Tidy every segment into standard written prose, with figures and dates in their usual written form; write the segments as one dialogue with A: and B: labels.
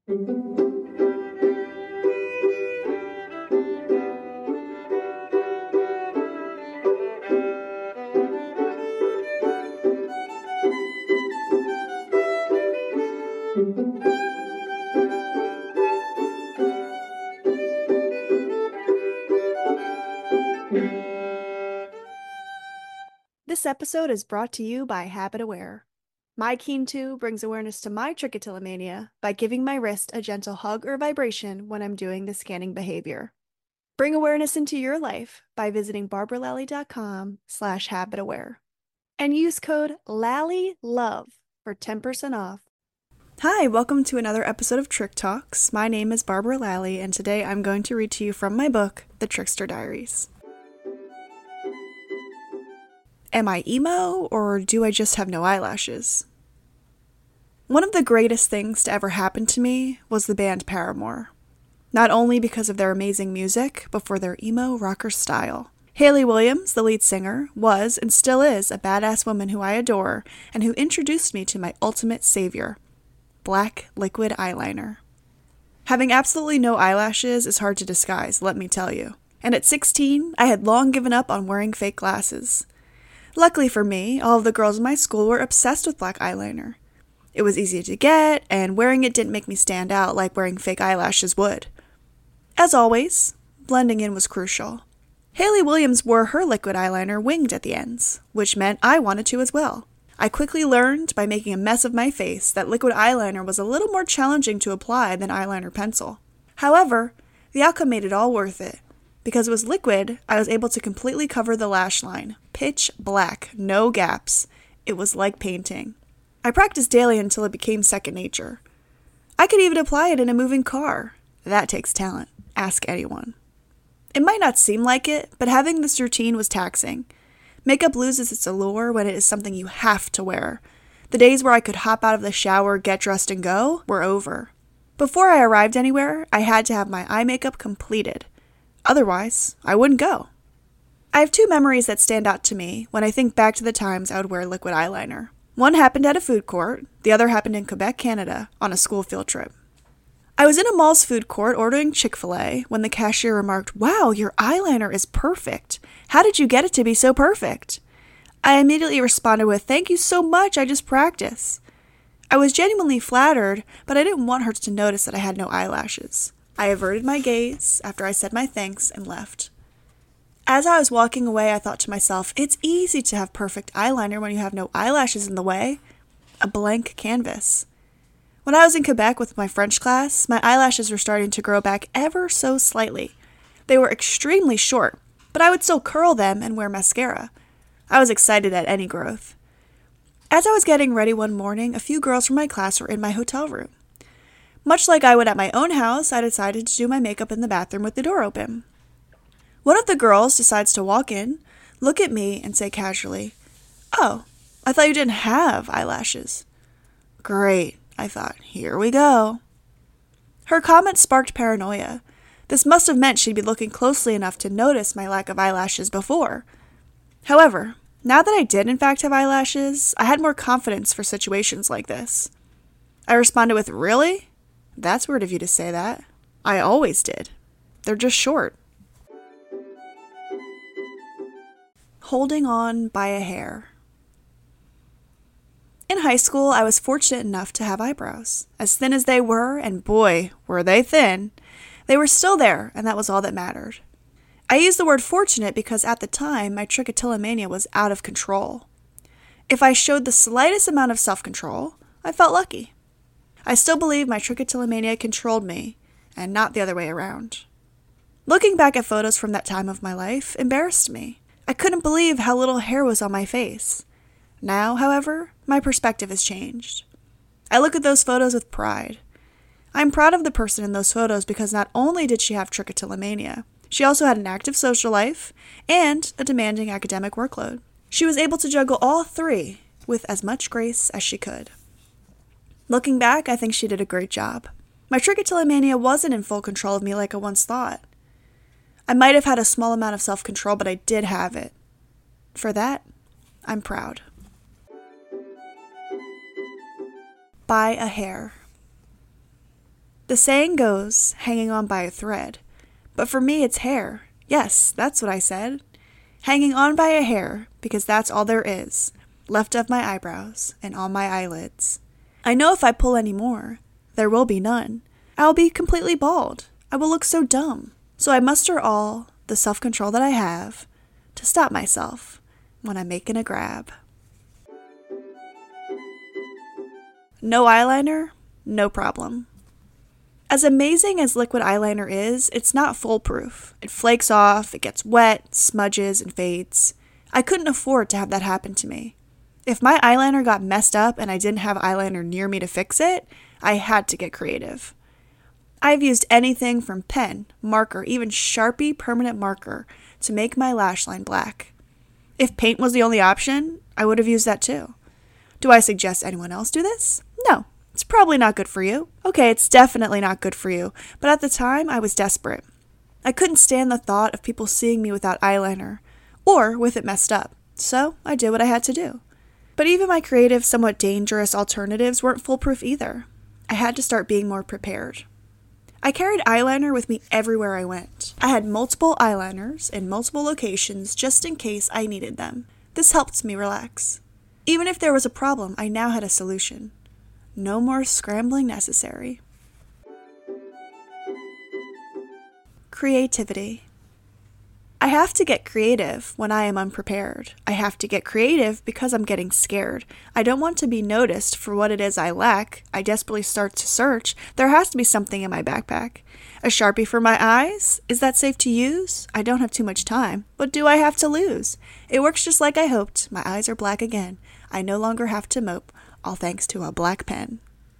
A: This episode is brought to you by Habit Aware. My Keen 2 brings awareness to my trichotillomania by giving my wrist a gentle hug or vibration when I'm doing the scanning behavior. Bring awareness into your life by visiting barbaralally.com/habitaware and use code LALLYLOVE for 10% off. Hi, welcome to another episode of Trick Talks. My name is Barbara Lally, and today I'm going to read to you from my book, The Trickster Diaries. Am I emo, or do I just have no eyelashes? One of the greatest things to ever happen to me was the band Paramore. Not only because of their amazing music, but for their emo rocker style. Hayley Williams, the lead singer, was and still is a badass woman who I adore and who introduced me to my ultimate savior, black liquid eyeliner. Having absolutely no eyelashes is hard to disguise, let me tell you. And at 16, I had long given up on wearing fake glasses. Luckily for me, all of the girls in my school were obsessed with black eyeliner. It was easy to get, and wearing it didn't make me stand out like wearing fake eyelashes would. As always, blending in was crucial. Hayley Williams wore her liquid eyeliner winged at the ends, which meant I wanted to as well. I quickly learned, by making a mess of my face, that liquid eyeliner was a little more challenging to apply than eyeliner pencil. However, the outcome made it all worth it. Because it was liquid, I was able to completely cover the lash line. Pitch black, no gaps. It was like painting. I practiced daily until it became second nature. I could even apply it in a moving car. That takes talent. Ask anyone. It might not seem like it, but having this routine was taxing. Makeup loses its allure when it is something you have to wear. The days where I could hop out of the shower, get dressed, and go were over. Before I arrived anywhere, I had to have my eye makeup completed. Otherwise, I wouldn't go. I have two memories that stand out to me when I think back to the times I would wear liquid eyeliner. One happened at a food court, the other happened in Quebec, Canada, on a school field trip. I was in a mall's food court ordering Chick-fil-A when the cashier remarked, "Wow, your eyeliner is perfect. How did you get it to be so perfect?" I immediately responded with, "Thank you so much, I just practice." I was genuinely flattered, but I didn't want her to notice that I had no eyelashes. I averted my gaze after I said my thanks and left. As I was walking away, I thought to myself, it's easy to have perfect eyeliner when you have no eyelashes in the way. A blank canvas. When I was in Quebec with my French class, my eyelashes were starting to grow back ever so slightly. They were extremely short, but I would still curl them and wear mascara. I was excited at any growth. As I was getting ready one morning, a few girls from my class were in my hotel room. Much like I would at my own house, I decided to do my makeup in the bathroom with the door open. One of the girls decides to walk in, look at me, and say casually, "Oh, I thought you didn't have eyelashes." Great, I thought, here we go. Her comment sparked paranoia. This must have meant she'd be looking closely enough to notice my lack of eyelashes before. However, now that I did in fact have eyelashes, I had more confidence for situations like this. I responded with, "Really? That's weird of you to say that. I always did. They're just short." Holding on by a hair. In high school, I was fortunate enough to have eyebrows. As thin as they were, and boy, were they thin, they were still there, and that was all that mattered. I use the word fortunate because at the time, my trichotillomania was out of control. If I showed the slightest amount of self-control, I felt lucky. I still believe my trichotillomania controlled me, and not the other way around. Looking back at photos from that time of my life embarrassed me. I couldn't believe how little hair was on my face. Now, however, my perspective has changed. I look at those photos with pride. I'm proud of the person in those photos because not only did she have trichotillomania, she also had an active social life and a demanding academic workload. She was able to juggle all three with as much grace as she could. Looking back, I think she did a great job. My trichotillomania wasn't in full control of me like I once thought. I might have had a small amount of self-control, but I did have it. For that, I'm proud. By a hair. The saying goes, hanging on by a thread. But for me, it's hair. Yes, that's what I said. Hanging on by a hair, because that's all there is, left of my eyebrows and on my eyelids. I know if I pull any more, there will be none. I will be completely bald. I will look so dumb. So I muster all the self-control that I have to stop myself when I'm making a grab. No eyeliner? No problem. As amazing as liquid eyeliner is, it's not foolproof. It flakes off, it gets wet, smudges, and fades. I couldn't afford to have that happen to me. If my eyeliner got messed up and I didn't have eyeliner near me to fix it, I had to get creative. I've used anything from pen, marker, even Sharpie permanent marker to make my lash line black. If paint was the only option, I would have used that too. Do I suggest anyone else do this? No. It's probably not good for you. Okay, it's definitely not good for you, but at the time I was desperate. I couldn't stand the thought of people seeing me without eyeliner, or with it messed up, so I did what I had to do. But even my creative, somewhat dangerous alternatives weren't foolproof either. I had to start being more prepared. I carried eyeliner with me everywhere I went. I had multiple eyeliners in multiple locations just in case I needed them. This helped me relax. Even if there was a problem, I now had a solution. No more scrambling necessary. Creativity. I have to get creative when I am unprepared. I have to get creative because I'm getting scared. I don't want to be noticed for what it is I lack. I desperately start to search. There has to be something in my backpack. A Sharpie for my eyes? Is that safe to use? I don't have too much time. What do I have to lose? It works just like I hoped. My eyes are black again. I no longer have to mope. All thanks to a black pen.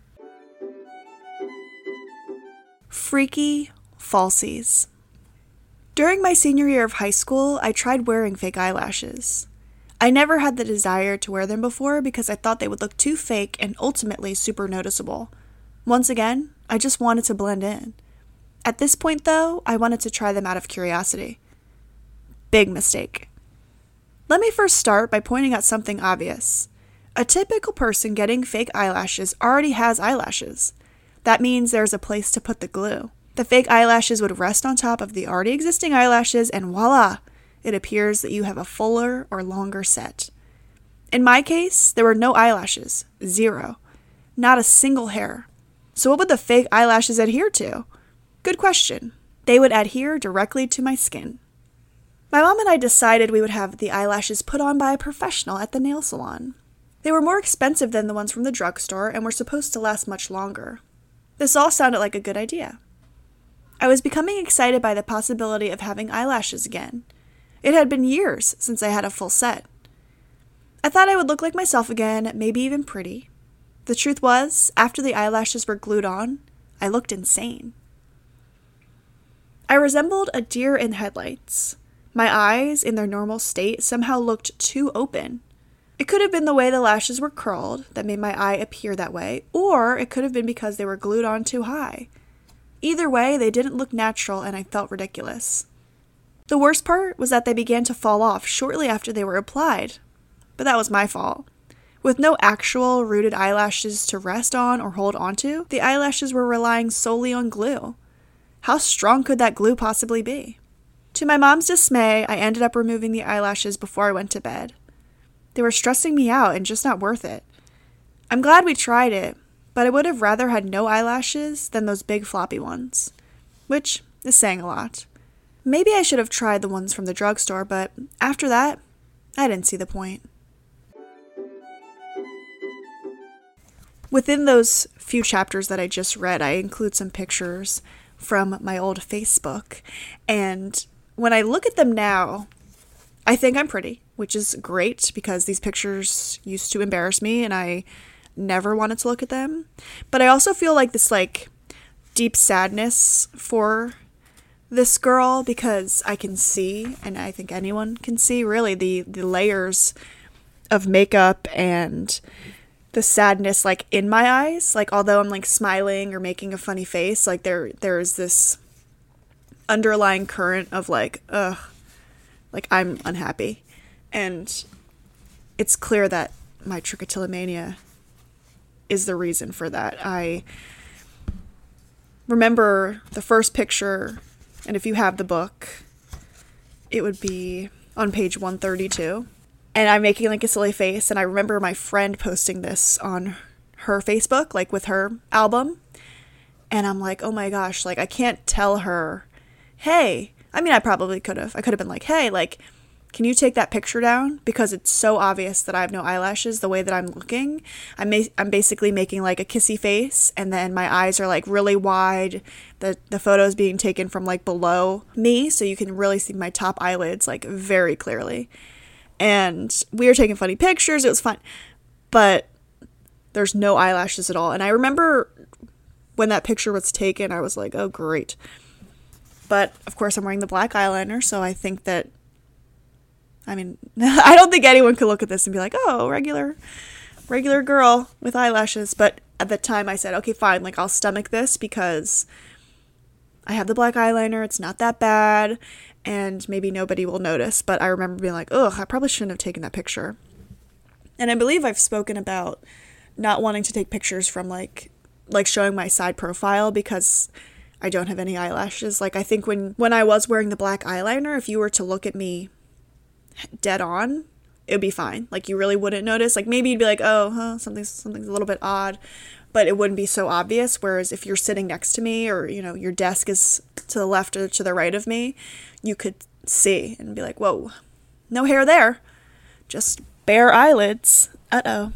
A: Freaky falsies. During my senior year of high school, I tried wearing fake eyelashes. I never had the desire to wear them before because I thought they would look too fake and ultimately super noticeable. Once again, I just wanted to blend in. At this point, though, I wanted to try them out of curiosity. Big mistake. Let me first start by pointing out something obvious. A typical person getting fake eyelashes already has eyelashes. That means there's a place to put the glue. The fake eyelashes would rest on top of the already existing eyelashes and voila! It appears that you have a fuller or longer set. In my case, there were no eyelashes. 0. Not a single hair. So what would the fake eyelashes adhere to? Good question. They would adhere directly to my skin. My mom and I decided we would have the eyelashes put on by a professional at the nail salon. They were more expensive than the ones from the drugstore and were supposed to last much longer. This all sounded like a good idea. I was becoming excited by the possibility of having eyelashes again. It had been years since I had a full set. I thought I would look like myself again, maybe even pretty. The truth was, after the eyelashes were glued on, I looked insane. I resembled a deer in headlights. My eyes, in their normal state, somehow looked too open. It could have been the way the lashes were curled that made my eye appear that way, or it could have been because they were glued on too high. Either way, they didn't look natural and I felt ridiculous. The worst part was that they began to fall off shortly after they were applied. But that was my fault. With no actual rooted eyelashes to rest on or hold onto, the eyelashes were relying solely on glue. How strong could that glue possibly be? To my mom's dismay, I ended up removing the eyelashes before I went to bed. They were stressing me out and just not worth it. I'm glad we tried it, but I would have rather had no eyelashes than those big floppy ones, which is saying a lot. Maybe I should have tried the ones from the drugstore, but after that, I didn't see the point. Within those few chapters that I just read, I include some pictures from my old Facebook, and when I look at them now, I think I'm pretty, which is great because these pictures used to embarrass me and I never wanted to look at them. But I also feel like this deep sadness for this girl because I can see, and I think anyone can see really, the layers of makeup and the sadness in my eyes. Although I'm smiling or making a funny face, there's this underlying current of I'm unhappy. And it's clear that my trichotillomania is the reason for that. I remember the first picture, and if you have the book, it would be on page 132. And I'm making like a silly face, and I remember my friend posting this on her Facebook, like with her album. And I'm like, oh my gosh, like I can't tell her, hey, I mean, I probably could have. I could have been like, hey, like, can you take that picture down? Because it's so obvious that I have no eyelashes the way that I'm looking. I'm basically making like a kissy face, and then my eyes are like really wide. The photo is being taken from like below me, so you can really see my top eyelids like very clearly. And we were taking funny pictures. It was fun. But there's no eyelashes at all. And I remember when that picture was taken, I was like, oh, great. But of course, I'm wearing the black eyeliner, so I think that, I mean, I don't think anyone could look at this and be like, oh, regular girl with eyelashes. But at the time I said, okay, fine, like I'll stomach this because I have the black eyeliner. It's not that bad. And maybe nobody will notice. But I remember being like, ugh, I probably shouldn't have taken that picture. And I believe I've spoken about not wanting to take pictures from like showing my side profile because I don't have any eyelashes. Like I think when I was wearing the black eyeliner, if you were to look at me dead on, it would be fine. Like you really wouldn't notice. Like maybe you'd be like, oh, something's a little bit odd, but it wouldn't be so obvious. Whereas if you're sitting next to me, or you know your desk is to the left or to the right of me, you could see and be like, whoa, no hair there, just bare eyelids. Uh-oh.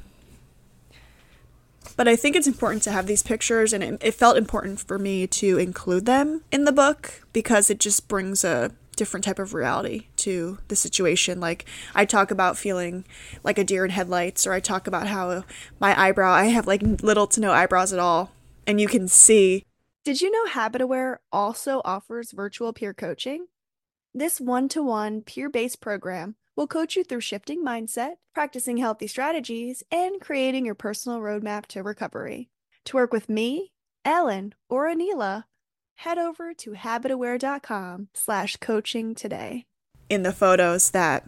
A: But I think it's important to have these pictures, and it felt important for me to include them in the book because it just brings a different type of reality to the situation. Like I talk about feeling like a deer in headlights, or I talk about how I have like little to no eyebrows at all, and you can see.
B: Did you know Habit Aware also offers virtual peer coaching? This one-to-one peer-based program will coach you through shifting mindset, practicing healthy strategies, and creating your personal roadmap to recovery. To work with me, Ellen, or Anila, head over to habitaware.com/coaching today.
A: In the photos that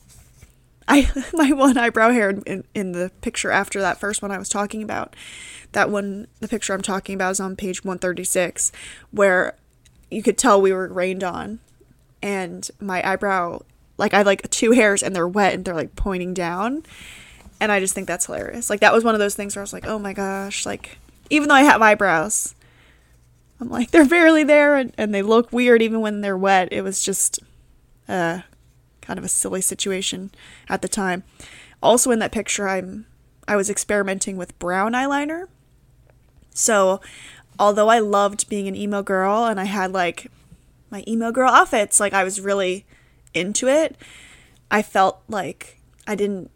A: my one eyebrow hair in the picture after that first one I was talking about, the picture I'm talking about is on page 136, where you could tell we were rained on, and my eyebrow, like I have like two hairs and they're wet and they're like pointing down, and I just think that's hilarious. Like that was one of those things where I was like, oh my gosh, like even though I have eyebrows, I'm like, they're barely there, and they look weird even when they're wet. It was just kind of a silly situation at the time. Also in that picture, I was experimenting with brown eyeliner. So although I loved being an emo girl and I had like my emo girl outfits, like I was really into it, I felt like it didn't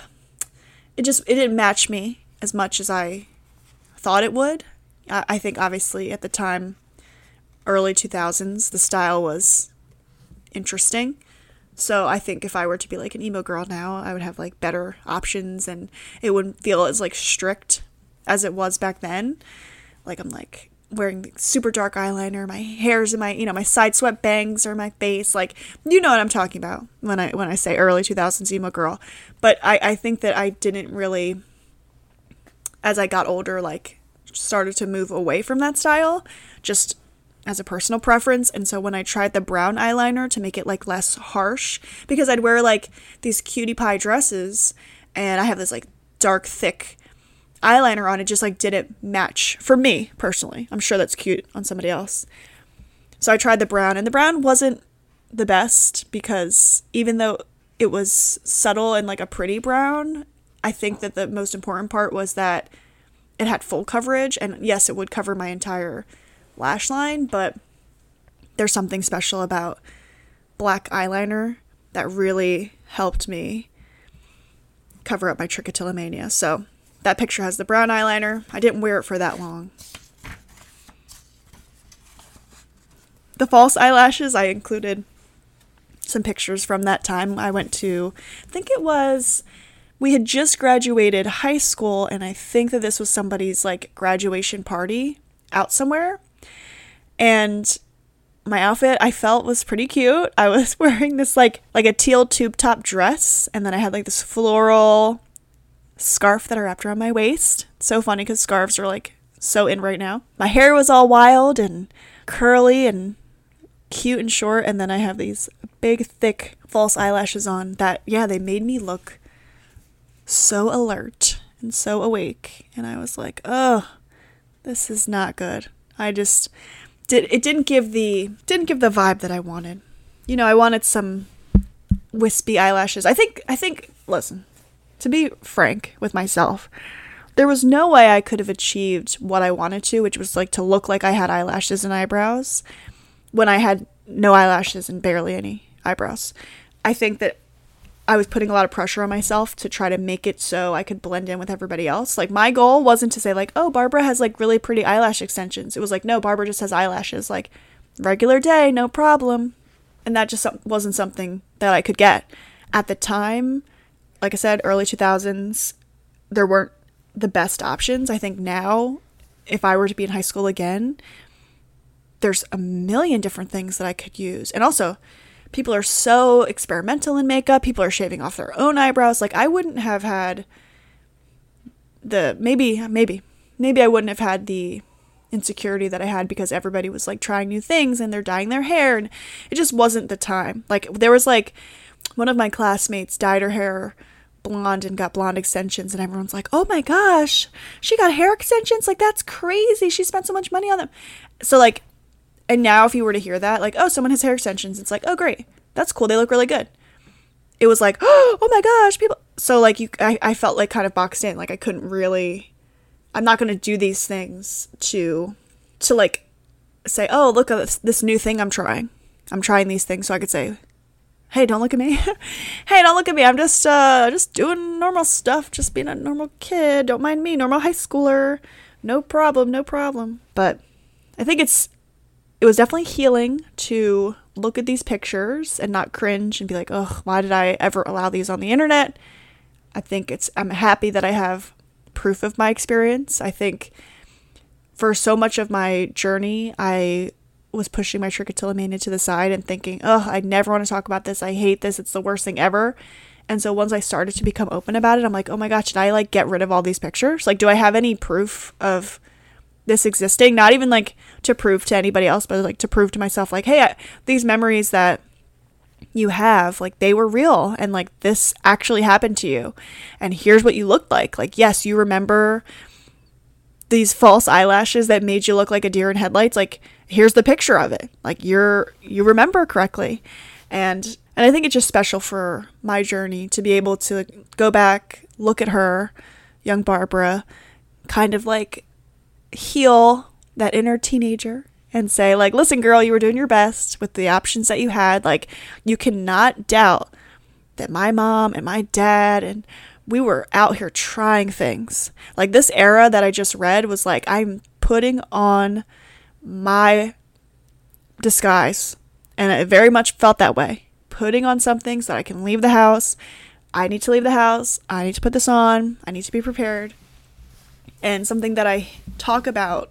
A: match me as much as I thought it would. I think obviously at the time, early 2000s, the style was interesting. So I think if I were to be like an emo girl now, I would have like better options and it wouldn't feel as like strict as it was back then. Like I'm like wearing super dark eyeliner, my hair's in my side swept bangs are in my face. Like, you know what I'm talking about when I say early 2000s emo girl. But I think that I didn't really, as I got older, like started to move away from that style just as a personal preference. And so when I tried the brown eyeliner to make it like less harsh, because I'd wear like these cutie pie dresses and I have this like dark thick eyeliner on, it just like didn't match for me personally. I'm sure that's cute on somebody else. So I tried the brown, and the brown wasn't the best because even though it was subtle and like a pretty brown, I think that the most important part was that it had full coverage, and yes, it would cover my entire lash line, but there's something special about black eyeliner that really helped me cover up my trichotillomania. So that picture has the brown eyeliner. I didn't wear it for that long. The false eyelashes, I included some pictures from that time. I went to, I think it was, we had just graduated high school, and I think that this was somebody's like graduation party out somewhere. And my outfit, I felt, was pretty cute. I was wearing this like a teal tube top dress, and then I had like this floral scarf that I wrapped around my waist. It's so funny because scarves are like so in right now. My hair was all wild and curly and cute and short, and then I have these big, thick false eyelashes on that, yeah, they made me look so alert and so awake. And I was like, oh, this is not good. It didn't give the vibe that I wanted. You know, I wanted some wispy eyelashes. I think, listen, to be frank with myself, there was no way I could have achieved what I wanted to, which was like to look like I had eyelashes and eyebrows when I had no eyelashes and barely any eyebrows. I think that I was putting a lot of pressure on myself to try to make it so I could blend in with everybody else. Like, my goal wasn't to say like, oh, Barbara has like really pretty eyelash extensions. It was like, no, Barbara just has eyelashes, like regular day, no problem. And that just wasn't something that I could get at the time. Like I said, early 2000s, there weren't the best options. I think now, if I were to be in high school again, there's a million different things that I could use. And also, people are so experimental in makeup. People are shaving off their own eyebrows. Like, I wouldn't have had maybe I wouldn't have had the insecurity that I had because everybody was like trying new things and they're dyeing their hair, and it just wasn't the time. Like, there was like one of my classmates dyed her hair blonde and got blonde extensions, and everyone's like, oh my gosh, she got hair extensions, like that's crazy, she spent so much money on them. So like, and now if you were to hear that, like, oh, someone has hair extensions, it's like, oh great, that's cool, they look really good. It was like, oh my gosh, people. So like, I felt like kind of boxed in. Like, I couldn't really, I'm not going to do these things to like say, oh, look at this new thing I'm trying these things so I could say, hey, don't look at me. Hey, don't look at me. I'm just doing normal stuff. Just being a normal kid. Don't mind me. Normal high schooler. No problem. But I think it was definitely healing to look at these pictures and not cringe and be like, oh, why did I ever allow these on the internet? I'm happy that I have proof of my experience. I think for so much of my journey, I was pushing my trichotillomania to the side and thinking, oh, I never want to talk about this. I hate this. It's the worst thing ever. And so once I started to become open about it, I'm like, oh my gosh, should I like get rid of all these pictures? Like, do I have any proof of this existing? Not even like to prove to anybody else, but like to prove to myself, like, hey, these memories that you have, like, they were real, and like this actually happened to you, and here's what you looked like. Like, yes, you remember these false eyelashes that made you look like a deer in headlights. Like, here's the picture of it. Like, you remember correctly. And I think it's just special for my journey to be able to go back, look at her, young Barbara, kind of like heal that inner teenager and say, like, listen, girl, you were doing your best with the options that you had. Like, you cannot doubt that my mom and my dad and we were out here trying things. Like, this era that I just read was like, I'm putting on my disguise. And it very much felt that way. Putting on something so that I can leave the house. I need to leave the house. I need to put this on. I need to be prepared. And something that I talk about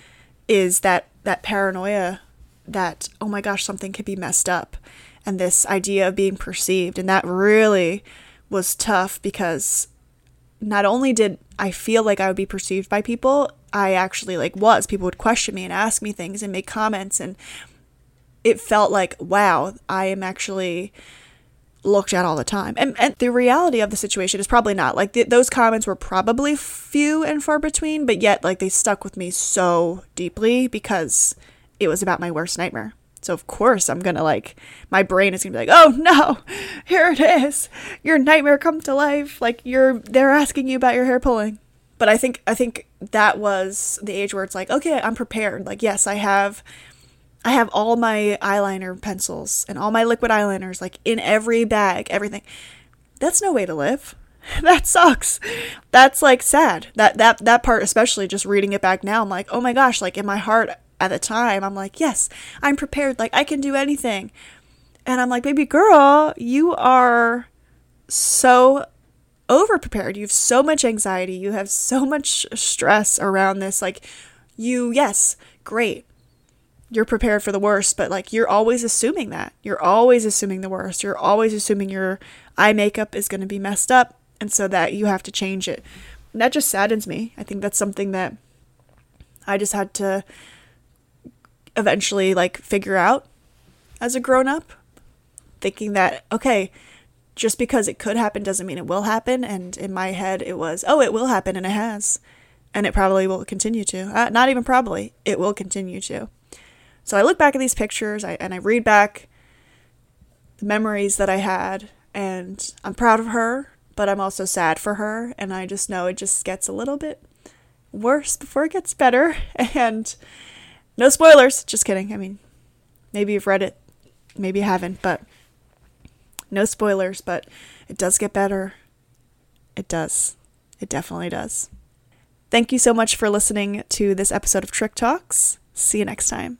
A: is that paranoia that, oh my gosh, something could be messed up. And this idea of being perceived. And that really was tough because not only did I feel like I would be perceived by people, I actually people would question me and ask me things and make comments, and it felt like, wow, I am actually looked at all the time. And the reality of the situation is probably not like those comments were probably few and far between, but yet like they stuck with me so deeply because it was about my worst nightmare. So of course I'm gonna my brain is gonna be like, oh no, here it is, your nightmare come to life. Like they're asking you about your hair pulling. But I think that was the age where it's like, okay, I'm prepared. Like, yes, I have all my eyeliner pencils and all my liquid eyeliners like in every bag, everything. That's no way to live. That sucks. That's like sad. That part, especially just reading it back now, I'm like, oh my gosh, like in my heart at the time, I'm like, yes, I'm prepared. Like I can do anything. And I'm like, baby girl, you are so over-prepared. You have so much anxiety. You have so much stress around this. Like yes, great. You're prepared for the worst, but like you're always assuming that. You're always assuming the worst. You're always assuming your eye makeup is going to be messed up, and so that you have to change it. And that just saddens me. I think that's something that I just had to eventually like figure out as a grown up, thinking that, okay, just because it could happen doesn't mean it will happen. And in my head, it was, oh, it will happen, and it has. And it probably will continue to. Not even probably, it will continue to. So I look back at these pictures and I read back the memories that I had, and I'm proud of her, but I'm also sad for her. And I just know it just gets a little bit worse before it gets better. And no spoilers, just kidding. I mean, maybe you've read it, maybe you haven't, but no spoilers, but it does get better. It does. It definitely does. Thank you so much for listening to this episode of Trick Talks. See you next time.